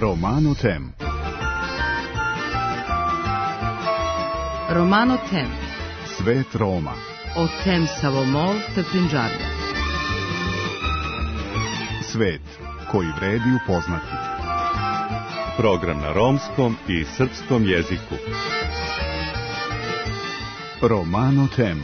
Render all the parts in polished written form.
Romano Tem. Romano Tem. Svet Roma. O tem Savomol te Prinđarja. Svet koji vredi upoznati. Program na romskom i srpskom jeziku. Romano Tem.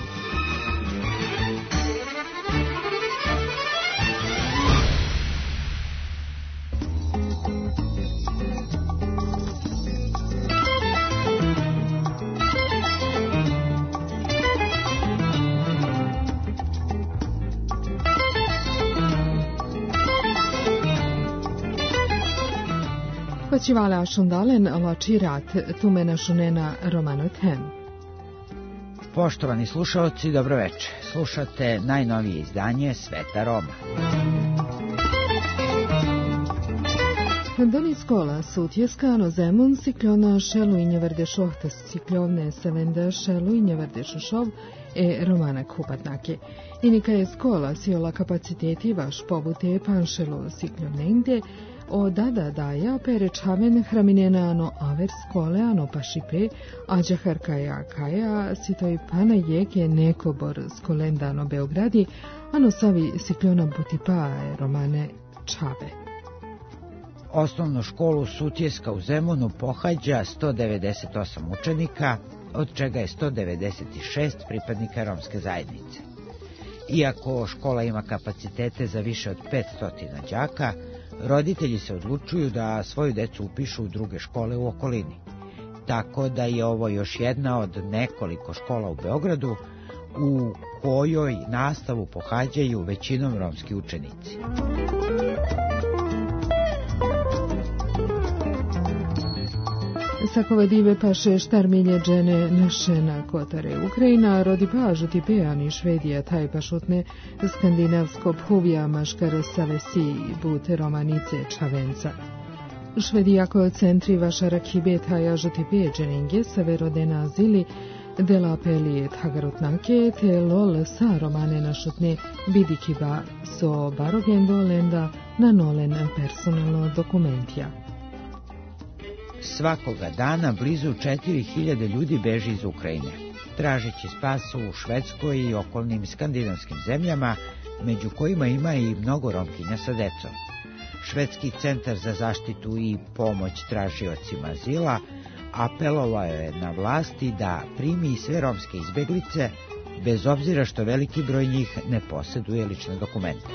Počívala šundalen ločirat tumena šunena Romano Tem. Poštovani slušalci, dobroveče. Slušate najnovije izdanje Sveta Roma. Doni skola sutjeskano zemun ciklona šelu i njevrde šohtas ciklovne sevende šelu i njevrde šušov romana kupatnake. Inika je skola siola kapaciteti vaš pobute panšelu ciklovnengde o dada daja perečaven hraminenano aver skole ano pašipre ađahar kaja sitoj pana jeke nekobor skolendano Beogradi ano savi siklona butipa romane čave. Osnovnu školu Sutjeska u Zemunu pohađa 198 učenika, od čega je 196 pripadnika romske zajednice. Iako škola ima kapacitete za više od 500 đaka, roditelji se odlučuju da svoju decu upišu u druge škole u okolini. Tako da je ovo još jedna od nekoliko škola u Beogradu u kojoj nastavu pohađaju većinom romski učenici. Sakove dive paše štarmilje džene našena kotare Ukrajina, rodi pažuti pejani Švedija taj pašutne skandinavsko puvija maškar savesi bute romanice čavenca. Švedijako centri vašara kibeta žuti peđeninge severodena zili dela pelije tagarutnake te lol sa romane našutne bidikiva so barogendo lenda na nolen personalno dokumentija. Svakoga dana blizu 4000 ljudi beži iz Ukrajine, tražeći spas u Švedskoj i okolnim skandinavskim zemljama, među kojima ima i mnogo Romkinja sa decom. Švedski centar za zaštitu i pomoć tražiocima azila apelovao je na vlasti da primi sve romske izbeglice, bez obzira što veliki broj njih ne posjeduje lične dokumente.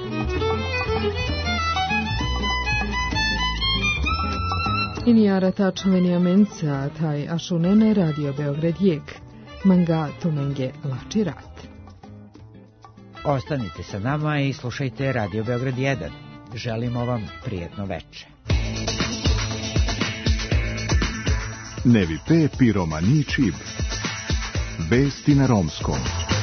Inijara tačavenija menca taj ašunene radio Beograd jek, manga tumenge lači rat. Ostanite sa nama i slušajte Radio Beograd 1. Želimo vam prijetno veče. Nevi pe pi romani čib. Vesti na romskom.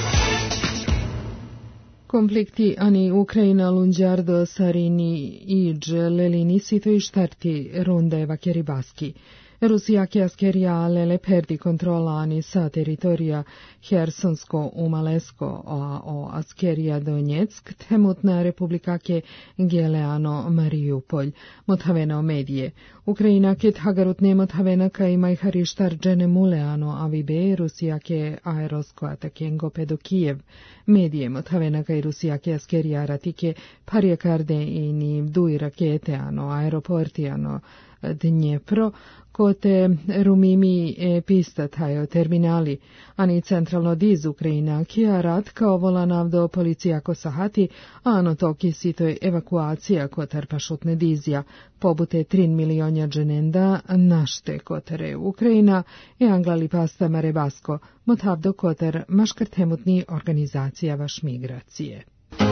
Konflikti ani Ukrajina lunđardo sarini iđ lelini sito i štarti rundeva keribaski. Rusijake askerija lele perdi kontrola ani sa teritorija Hersonsko umalesko a o askerija Donjeck temutna republikake Geleano Mariupolj mothavena medije. Ukrajina ket hagarutne mothavena ka imaj harištar džene muleano avibe Rusijake aerosko atakengo pedo Kijev. Medije mothavena ka i Rusijake askerija ratike parjekarde i ni duj rakete ano aeroportijano Dnjepro, kote Rumimi pista tajo terminali, ani centralno diz Ukrajina, kija rat kao vola do policijako sahati, ano toki sitoj evakuacija kotar pašutne dizija, pobute 3 milionja dženenda našte kotare Ukrajina i anglali pasta marebasko, motavdo kotar maškar temutni organizacija vaš migracije.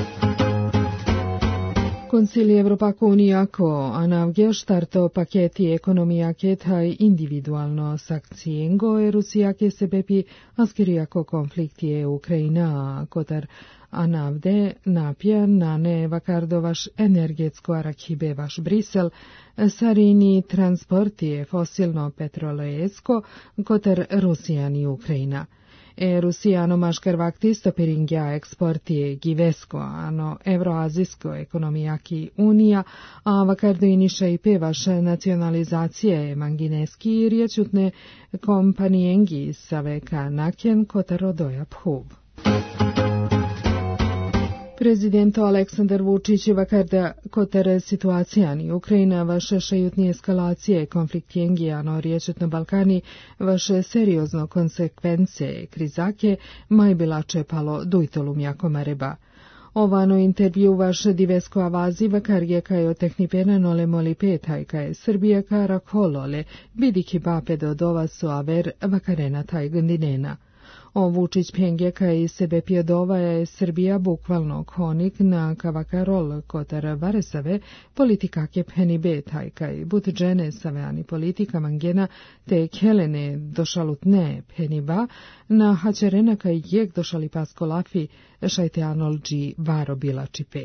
Koncilij Evropako unijako anavge štarto paketi ekonomijake taj individualno sakcijengo Rusijake sebepi askerijako konfliktije Ukrajina kotar anavde napja nane vakardovaš energetsko arakibe vaš Brisel sarini transportije fosilno petrolejesko kotar Rusijani Ukrajina. Rusiano maškar vakti stoperingja eksportije givesko, ano evroazijsko ekonomijaki unija, a vakardo iniša i pevaš nacionalizacije mangineski riječutne kompanijengi saveka naken kotarodoja phuv. Prezidento Aleksandar Vučić vakarda kotar situacijani Ukrajina vaše šajutnije eskalacije konflikt jengijano riječetno Balkani vaše seriozno konsekvence krizake maj bila čepalo dujtolum jako mareba. Ovano intervju vaše divesko avazi vakarje kajo tehnipena nole moli petaj kaje Srbija kara kolole bidiki bape do dova su aver vakarena taj gandinena. O Vučić pengeka i sebe pjedova je Srbija bukvalno konik na kavakarol kotar varesave politikake peni betajka i but džene saveani politika mangena te kelene došalutne peni ba na hačerena kaj jek došali paskolafi šajte anolđi varo bila čipe.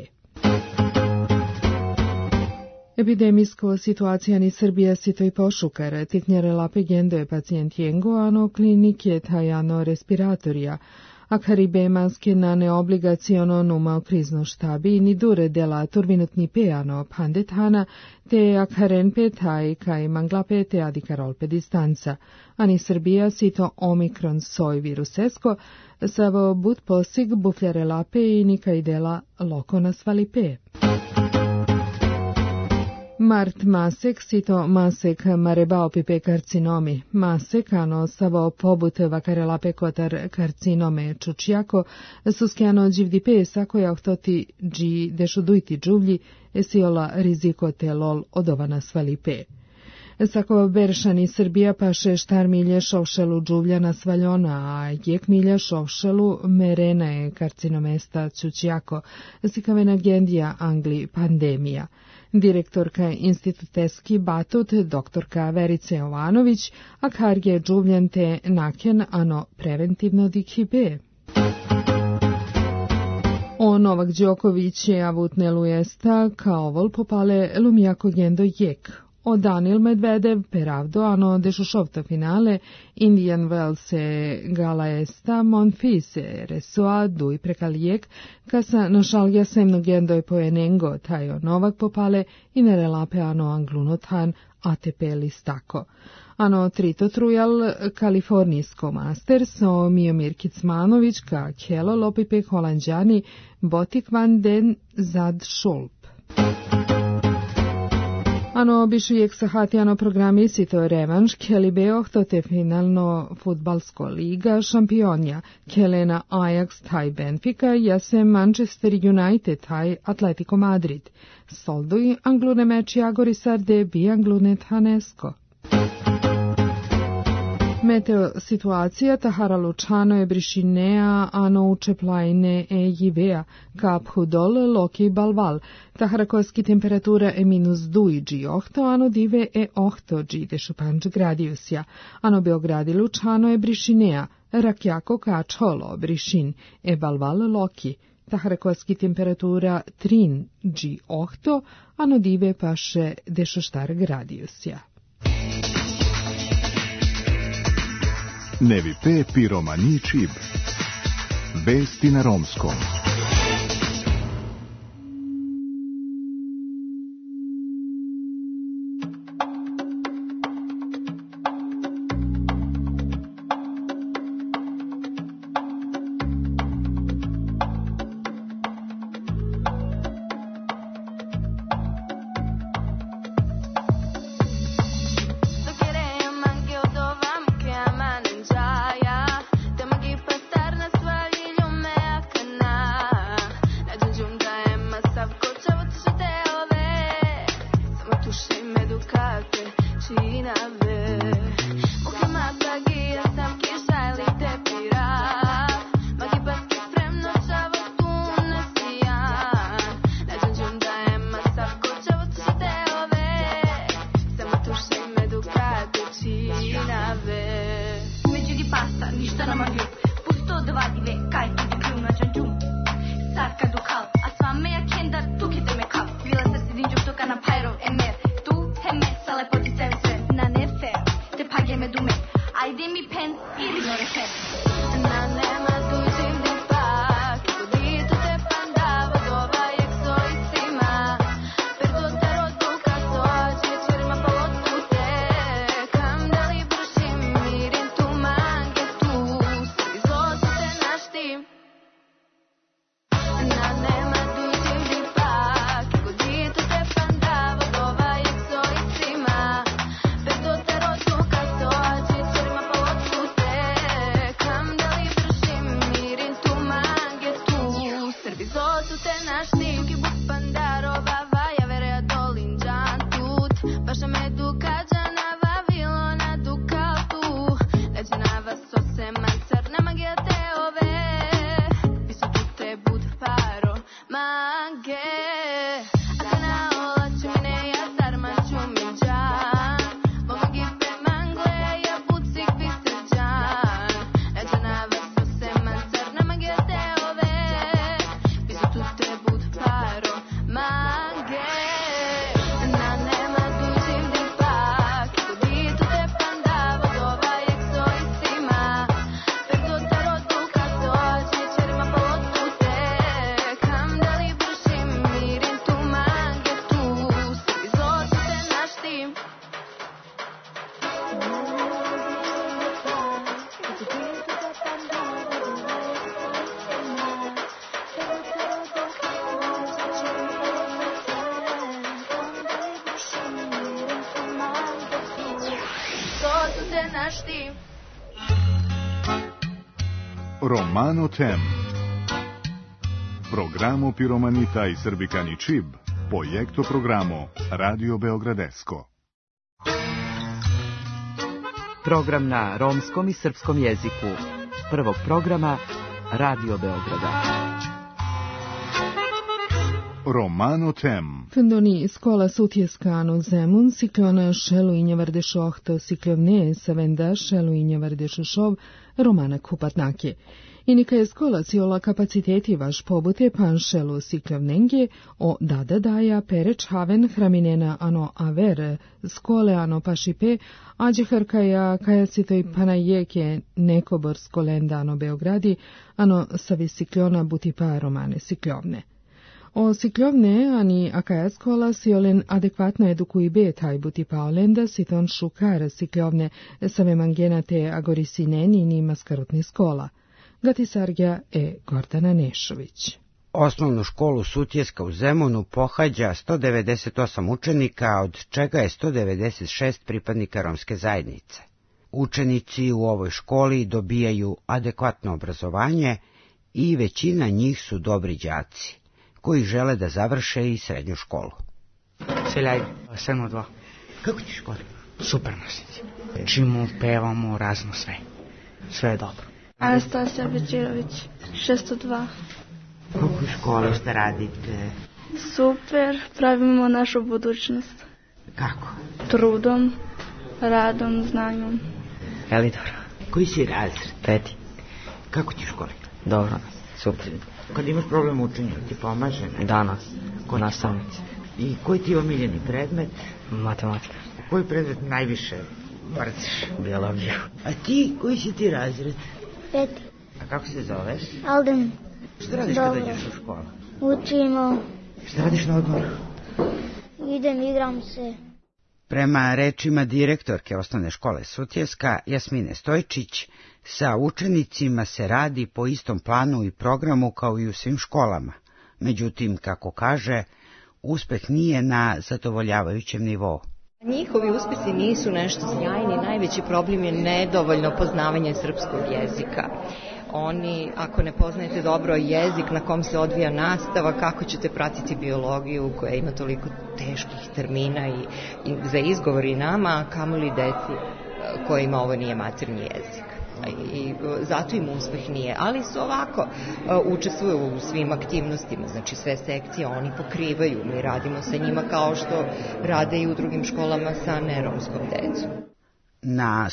Epidemijsko situacija ni Srbija sito i pošukar, titnjare lape gendo je pacijent jengo, ano klinik je tajano respiratorija, a karibemanske na neobligaciono numao krizno štabi ni dure dela turvinutni peano pandethana, te akaren petaj kaj mangla pete adikarol pe distanca, ani Srbija sito omikron soj virusesko, savo but posig bufljare lape i nikaj dela loko nasvali pe. Mart masek sito masek marebao pipe karcinomi. Masek ano savo pobut vakarelape kotar karcinome čučjako suskjano dživdi pesa koja ohtoti dži dešudujti džuvlji esiola riziko te lol odovana svalipe. Sako beršani Srbija paše štar milje šovšelu džuvljana svaljona, a jek milja šovšelu merena je karcinomesta čučjako, sikavena gendija Angli pandemija. Direktorka instituteski batut doktorka Verice Jovanović, a karge džuvljen te naken ano preventivno dikibe. O Novak Đoković je avutne lujesta kao vol popale lumijako gendo jek. O Danil Medvedev peravdo ano dešušovto finale Indian Wells gala esta Monfise resoa duj prekalijek kasa našalja semno gendoj poenengo tajo Novak popale i nerelape ano anglunotan ATP listako. Ano trito trujal Kalifornijsko Masters o Miomir Kicmanović ka kjelo lopipe holandjani Botik van den Zad Šulp. Ano bišu jek sahati ano programi sito revanš keli beoh to te finalno futbalsko liga šampionja kelena Ajax taj Benfica jase Manchester United taj Atletico Madrid. Solduj anglune meči agorisar de bi anglune tanesko. Meteo situacija Tahara Lučano je brišinea ano učeplajne jivea, kap hudol loki balval. Tahara koski temperatura e minus duiđi ohto, ano dive e ohto džide šupanč gradiusja. Ano Beogradi Lučano je brišinea, rakjako kačolo brišin, e balval loki. Tahara koski temperatura trin dži ohto, ano dive paše dešoštar gradiusja. Nevi pe piromani čib. Vesti na romskom. Ajde mi pen ili no recept. znaš ti? Romano Tem. Programo Piromanita i Srbikani Čib. Projekto programo Radio Beogradesko. Program na romskom i srpskom jeziku. Prvog programa Radio Beograda. Romano Tem. Fundoni skola Sutjeskano Zemun, siklona šelu i njevardešohto siklovne savenda šelu i njevardešošov Romana Kupatnake. I nika je skola ciola kapaciteti vaš pobute pan šelu siklovnenge o dada daja pereč haven hraminena ano aver skole ano pašipe ađehar kaja sitoj panajeke nekobor skolenda ano Beogradi ano savi siklona butipa Romane siklovne. O siklovne ani akaja skola siolen adekvatno edukujbe taj buti paolenda siton šukar siklovne same mangenate agorisineni ni maskarutni skola. Gatisargja Gordana Nešović. Osnovnu školu Sutjeska u Zemunu pohađa 198 učenika, od čega je 196 pripadnika romske zajednice. Učenici u ovoj školi dobijaju adekvatno obrazovanje i većina njih su dobri đaci, koji žele da završe i srednju školu. Seljaj, 7-2. Kako ti školi? Super nošnici. Čimo, pevamo, razno sve. Sve je dobro. Anastasija Bečirović, 602. Kako u školi, šta radite? Super, pravimo našu budućnost. Kako? Trudom, radom, znanjem. Elidor. Koji si razred? 5. Kako ti u školi? Dobro, super. Kad imaš problem u učenju, ti pomaže? Danas, ko nastavnici. I koji ti je omiljeni predmet? Matematika. Koji predmet najviše mrziš? Biologiju. A ti, koji si ti razred? 5. A kako se zoveš? Alden. Šta radiš kada ideš u školu? Učimo. Šta radiš na odmoru? Igram se. Prema rečima direktorke osnovne škole Sutjeska, Jasmine Stojčić, sa učenicima se radi po istom planu i programu kao i u svim školama. Međutim, kako kaže, uspeh nije na zadovoljavajućem nivou. Njihovi uspjesi nisu nešto sjajni, najveći problem je nedovoljno poznavanje srpskog jezika. Oni, ako ne poznajete dobro jezik na kom se odvija nastava, kako ćete pratiti biologiju koja ima toliko teških termina i za izgovor i nama, a kamoli deci kojima ovo nije maternji jezik. I zato im uspeh nije, ali su ovako, učestvuju u svim aktivnostima, znači sve sekcije oni pokrivaju, mi radimo sa njima kao što rade i u drugim školama sa neromskom decom. Na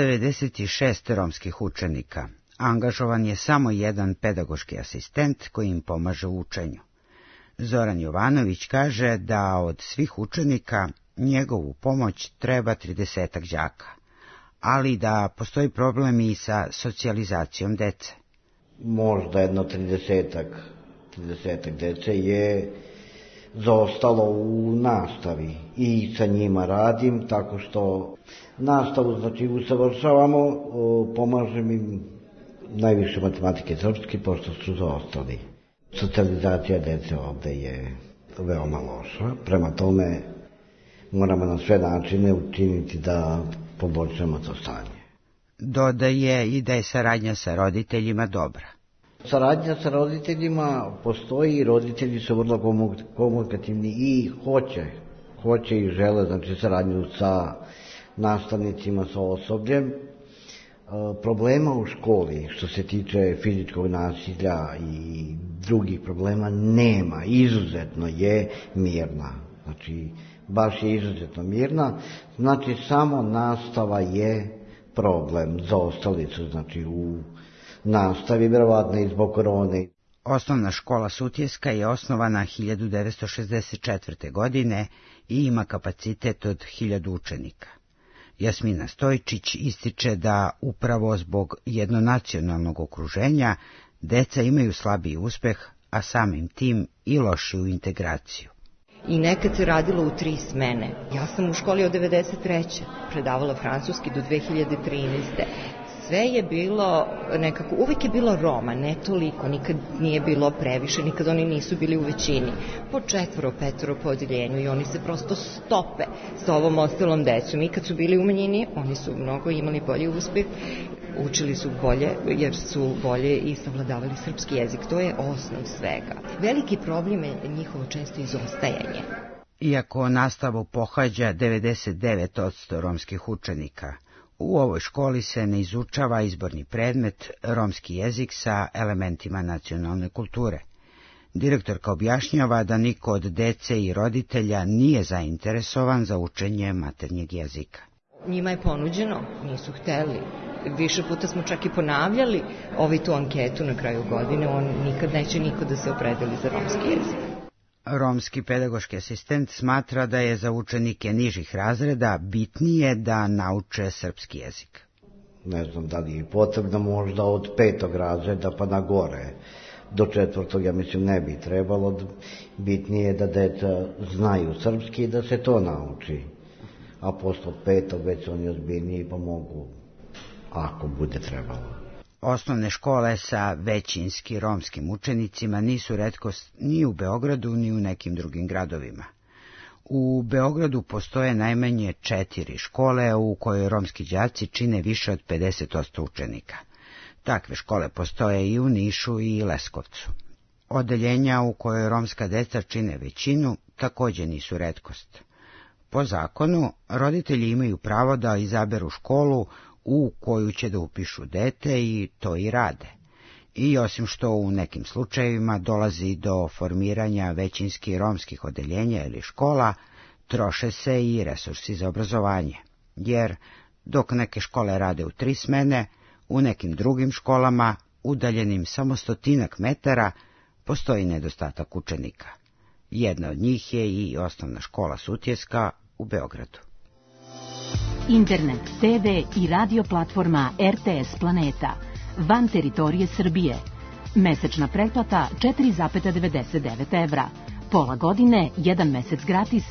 196 romskih učenika angažovan je samo jedan pedagoški asistent koji im pomaže u učenju. Zoran Jovanović kaže da od svih učenika njegovu pomoć treba 30 đaka, ali da postoji problem i sa socijalizacijom dece. Možda jedno 30 dece je zaostalo u nastavi i sa njima radim tako što nastavu znači usavršavamo, pomažem im najviše matematike i srpski pošto su zaostali. Socijalizacija dece ovde je veoma loša, prema tome moramo na sve načine učiniti da poboljšamo to stanje. Dodaje i da je saradnja sa roditeljima dobra. Saradnja sa roditeljima postoji i roditelji su vrlo komunikativni i hoće i žele znači saradnju sa nastavnicima, sa osobljem. Problema u školi što se tiče fizičkog nasilja i drugih problema nema, izuzetno je mirna, znači baš je izuzetno mirna, znači samo nastava je problem, zaostali su znači u nastavi, vjerovatno i zbog korone. Osnovna škola Sutjeska je osnovana 1964. godine i ima kapacitet od 1000 učenika. Jasmina Stojčić ističe da upravo zbog jednonacionalnog okruženja deca imaju slabiji uspeh, a samim tim i lošiju integraciju. I nekad se radilo u 3 smene. Ja sam u školi od 93. predavala francuski do 2013. sve je bilo nekako, uvijek je bilo Roma, ne toliko, nikad nije bilo previše, nikad oni nisu bili u većini, po 4-5 po odeljenju i oni se prosto stope sa ovom ostalom decom. I kad su bili u manjini, oni su mnogo imali bolji uspeh, učili su bolje jer su bolje i savladavali srpski jezik. To je osnov svega. Veliki problem je njihovo često izostajanje. Iako nastavu pohađa 99% romskih učenika, u ovoj školi se ne izučava izborni predmet romski jezik sa elementima nacionalne kulture. Direktorka objašnjava da niko od dece i roditelja nije zainteresovan za učenje maternjeg jezika. Njima je ponuđeno, nisu hteli. Više puta smo čak i ponavljali tu anketu na kraju godine, on nikad neće niko da se opredeli za romski jezik. Romski pedagoški asistent smatra da je za učenike nižih razreda bitnije da nauče srpski jezik. Ne znam da li je potrebno možda od 5. razreda pa na gore. Do 4. ja mislim ne bi trebalo. Bitnije je da deca znaju srpski i da se to nauči. A posle 5. već oni ozbiljniji pa mogu, ako bude trebalo. Osnovne škole sa većinski romskim učenicima nisu retkost ni u Beogradu ni u nekim drugim gradovima. U Beogradu postoje najmanje 4 škole u kojoj romski đaci čine više od 50% učenika. Takve škole postoje i u Nišu i Leskovcu. Odeljenja u kojoj romska deca čine većinu također nisu retkost. Po zakonu, roditelji imaju pravo da izaberu školu u koju će da upišu dete i to i rade. I osim što u nekim slučajevima dolazi do formiranja većinski romskih odeljenja ili škola, troše se i resursi za obrazovanje. Jer dok neke škole rade u 3 smene, u nekim drugim školama, udaljenim samo 100 metara, postoji nedostatak učenika. Jedna od njih je i osnovna škola Sutjeska u Beogradu. Internet, TV i radio platforma RTS Planeta, van teritorije Srbije. Mesečna pretplata 4,99 evra. Pola godine, 1 mesec gratis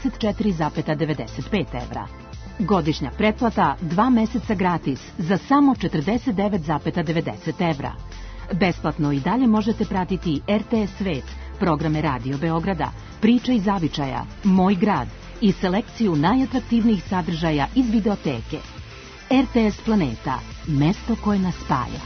24,95 evra. Godišnja pretplata 2 meseca gratis za samo 49,90 evra. Besplatno i dalje možete pratiti RTS Svet, programe Radio Beograda, Priče iz zavičaja, Moj grad i selekciju najatraktivnijih sadržaja iz videoteke. RTS Planeta, mesto koje nas spaja.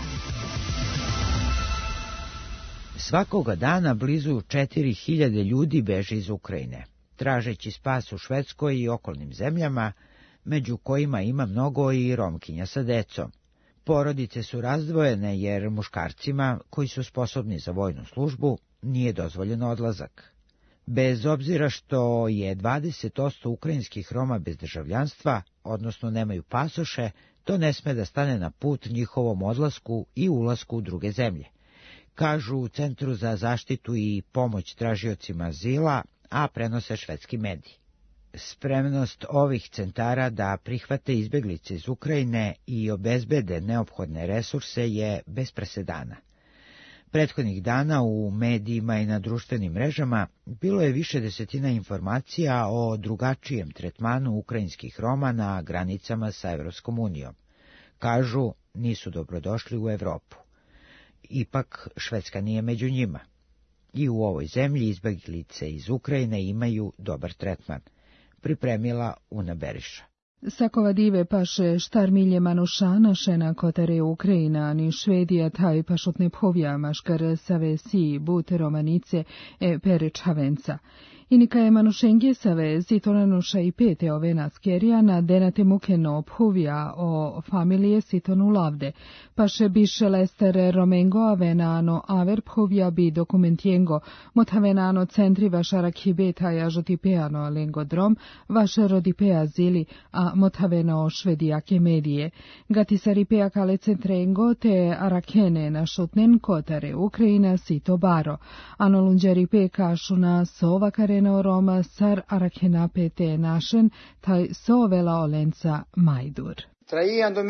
Svakoga dana blizu 4000 ljudi beže iz Ukrajine, tražeći spas u Švedskoj i okolnim zemljama, među kojima ima mnogo i Romkinja sa decom. Porodice su razdvojene jer muškarcima, koji su sposobni za vojnu službu, nije dozvoljen odlazak. Bez obzira što je 20% ukrajinskih Roma bez državljanstva, odnosno nemaju pasoše, to ne sme da stane na put njihovom odlasku i ulasku u druge zemlje. Kažu u Centru za zaštitu i pomoć tražiocima azila, a prenose švedski mediji. Spremnost ovih centara da prihvate izbeglice iz Ukrajine i obezbede neophodne resurse je bez presedana. Prethodnih dana u medijima i na društvenim mrežama bilo je više desetina informacija o drugačijem tretmanu ukrajinskih Roma na granicama sa Evropskom unijom. Kažu, nisu dobrodošli u Evropu. Ipak Švedska nije među njima. I u ovoj zemlji izbeglice iz Ukrajine imaju dobar tretman. Pripremila Una Beriša. Sakova dive paše štarmilje manušana šena kotare Ukrajina ni Švedija taj pašotne povja maškar save si bute romanice pereč havenca. Inika je manušenje save zitonanuša i pete ove naskerija na denate mukeno povja o familije sitonu lavde, paše biše lester romengo avenano aver povja bi dokumentiengo motavenano centri vašara kibeta jažotipeano lengodrom vaše rodipea zili a motaveno švedijake medije. Gatisaripea kale centrengo te arakene na šutnen kotare Ukrajina sito baro. Anolunđeripe kašuna sovakare Roma sar arakena pete našen taj sovela olenca Majdur. Trai ando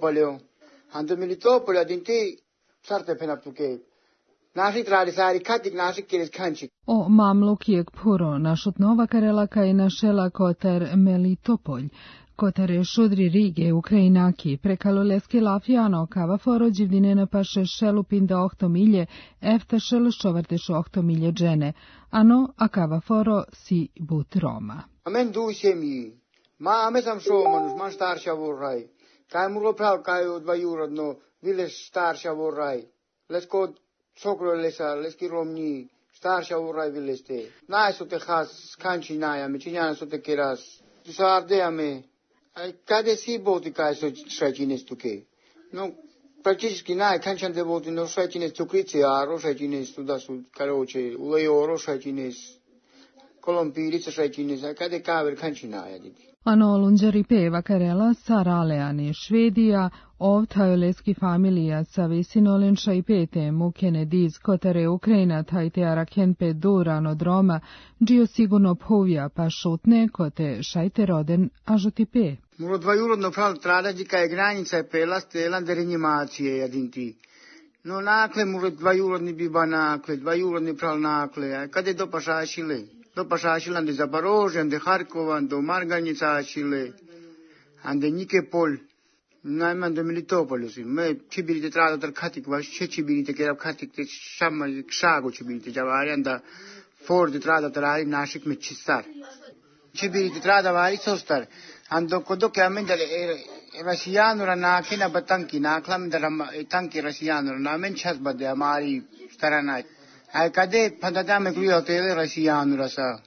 Militopolio dinti sarte penaptuke. Naši tradisari katik naši kiris kančik. O mamluk jek puro našut nova karela kaj našela kotar Melitopolj. Kotare Šudri Rige Ukrajinaki prekalo leski Lafiano kava foro Givdinena paše šelupinda 8 milje, efta šeluščovardeš 8 milje džene, ano akava foro si but Roma. Amen du semji, ma ame sam šomanus, ma starša vorraj, kaj mulo prav kaj od dvajurodno, vile starša vorraj, lesko sokro lesa, leski romni, starša vorraj vileste. Naj su te has kanči najame, činjana su te keras, tu sa ardeame, Kada si boti kaj su šećine stuke. No, praktički kančan de boti no šećine stukrice, aro šećine da su karoče, ulejoro šećine, kolompirice šećine, kada kaver kančinaja didi. Ano lunđari peva karela saraleani Švedija, ovtajoleský familia sa visinolenša i pete mukene diz kotare Ukrajina tajte araken pe durano droma, džio sigurno povija pa šutne kote šajte roden ažoti pe. Muro dvajurodno prav tradika je granica je pela stelan de reanimacije jadinti. No nakle muro dvajurodni biba nakle, dvajurodni prav nakle, kada je dopašašile. Dopašašile ande Zaporožje, ande Harkova, ande Marganjicašile, ande Nikepol, najman do Melitopolu si. Me čibirite trado tar katik vaš, če čibirite kerav katik te šama šago čibirite javari, anda Ford trado tarari našik me čistar. Čibirite trada vari sostar, ando kodoke amendale Rasijanura nakena ba tanki, naklamendara tanki Rasijanura, namen čas bade amari staranaj. Ai cade pandadame qui hotel Rasijanura sa.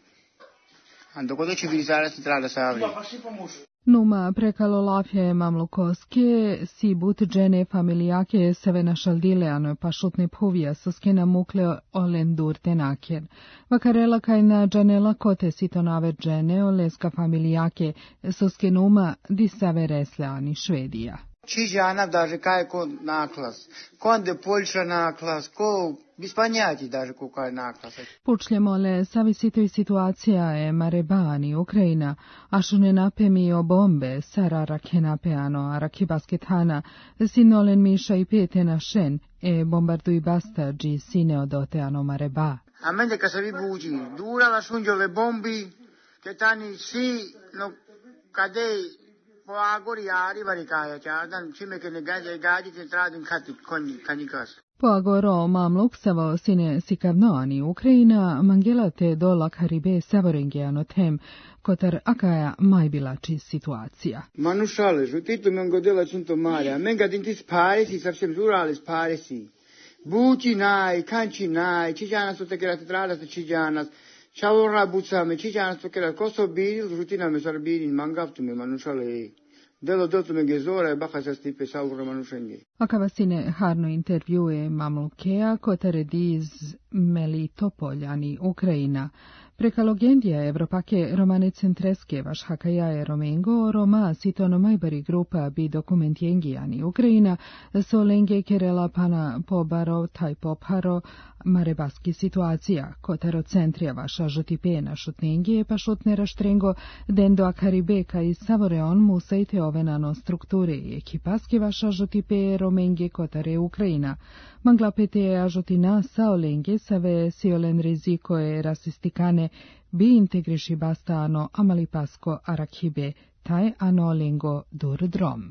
Ando kodo civilizare se trada sa. Numa prekalo lafje mamlukoske, si but džene familijake seve našaldileano pa šutne povija soskena mukle olendur tenaken. Vakarela kaj na džanela kote sito naver džene oleska familijake soskenuma di save resleani Švedija. Чижана даже кайко наклас. Конде Польша наклас, ко без понятий даже какой наклас. Počljemo le savisito i situacija je Marebani, Ukrajina, ašune napemi o bombe, sara rakenapeano, arakibasketana, sinolen miša i petena šen, bombardu i basta, gi sine odoteano Mareba. A mende ka se vi buđi, dura la šunđove bombi, che tani si, no, kadej, po agori ari varikaja, čadan, čime ke ne gađi te tradin katik, kanikas. Po agoro mamluk savo sine sikavnoani Ukrajina, mangelate dola karibe savorengiano tem, kotar akaja majbilači situacija. Manušale, žutitu mengodela čunto marja, menga dintis paresi, savšem zurales paresi. Bući naj, kanči naj, čiđanas to tekerat tradas to čiđanas, čavorra bucame, čiđanas to kerat, koso biril, žutina me sarbirin, mangavtume, manušale. Delo dotume gezora e baha sa stipe saurra manušenje. Akava sine harno intervjue mamlukea kotare diz Melitopoljani Ukrajina. Prekalogendija Evropake romane centreske vaš hakajaje romengo, roma sitono majbari grupa bi dokumentjengijani Ukrajina, solenge kerela pana pobaro taj popharo marebaski situacija, kotaro centrija vaša žotipena šutnengije pa šutne raštrengo dendo akaribeka i savoreon musajte ovenano strukture i ekipaske vaša žotipe romenge kotare Ukrajina. Manglapete ažotina saolenge save siolen riziko e rasistikane bi integriši bastano amalipasko arakibe, taj ano lengo dur drom.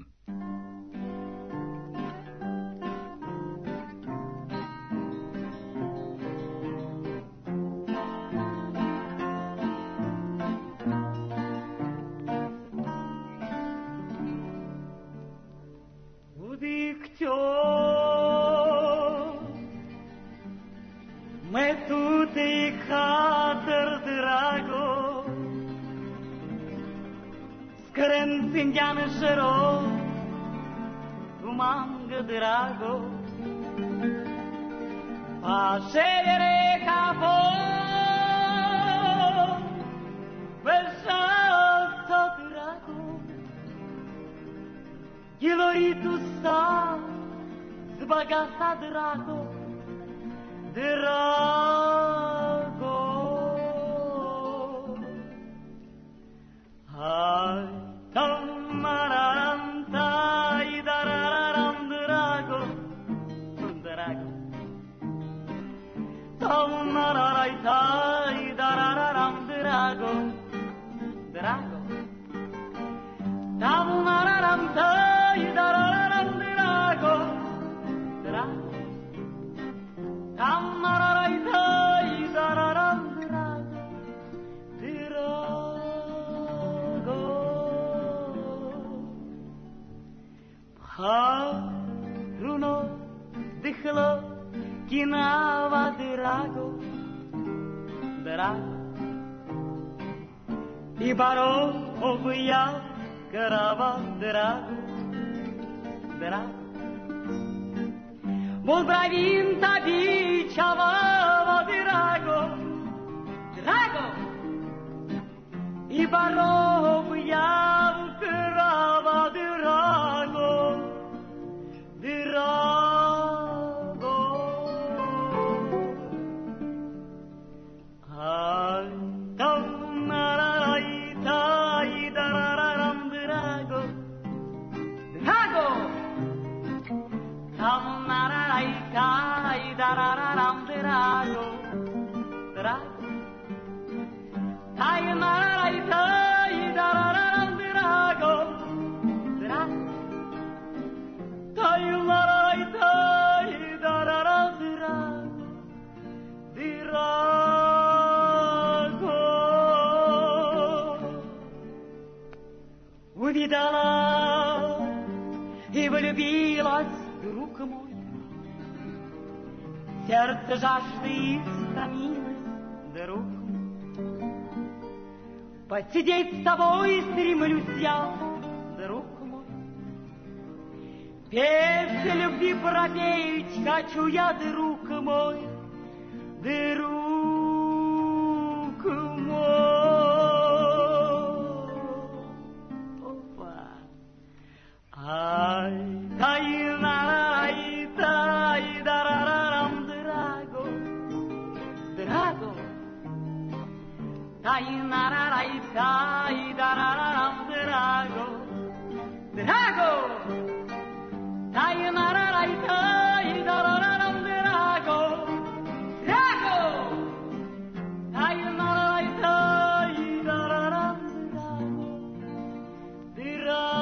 Skręciniane żero, umanga drago, a scegliere capo, versato drago, Giloritu sta, sbagata drago, drago. Ai, tamarantai dararam drago, drago. Tamararai tai dararam drago, drago. drago. Tamararajtaj, dararam, drago, drago. Haruno dihlo kinava, drago, drago. I barov ja karava, drago, drago. Pozdravim tabi čavava, drago, drago. I barov ja karava, drago, drago. Aj, tam nararajtaj, dararam, drago, drago. Tam nararajtaj, dararam, drago, drago. Taj nararajtaj, dararam, drago, drago. Taj nararajtaj, dararam, drago, drago. Увидала и влюбилась, друг мой, сердце жажды истомилось, друг мой. Посидеть с тобой стремлюсь я, друг мой. Песнь любви пропеть хочу я, друг мой, друг мой. Ай, тай, нарай, тай, дарарам, драго, драго. Тай, нарай, тай, дарарам, драго, драго. Тай, нарай, тай, дарарам, драго, драго. Тай, нарай, тай, дарарам, драго, драго.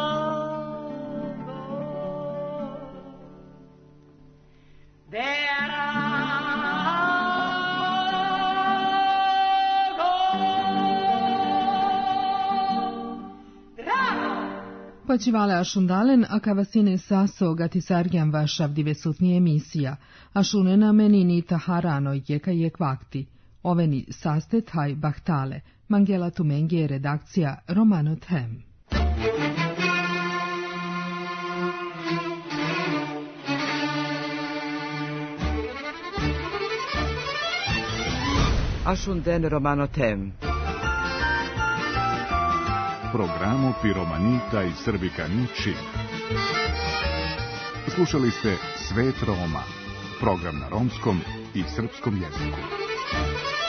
Počivale ašundalen, a kavasine saso gatisargjan vašav divesutni emisija, ašunena menini taharano jeka jek vakti. Oveni sastet haj bahtale, Mangela Tumengi redakcija Romano Them. Ašunden Romano Them. Programu Piromanita i Srbikani Čib. Slušali ste Svet Roma, program na romskom i srpskom jeziku.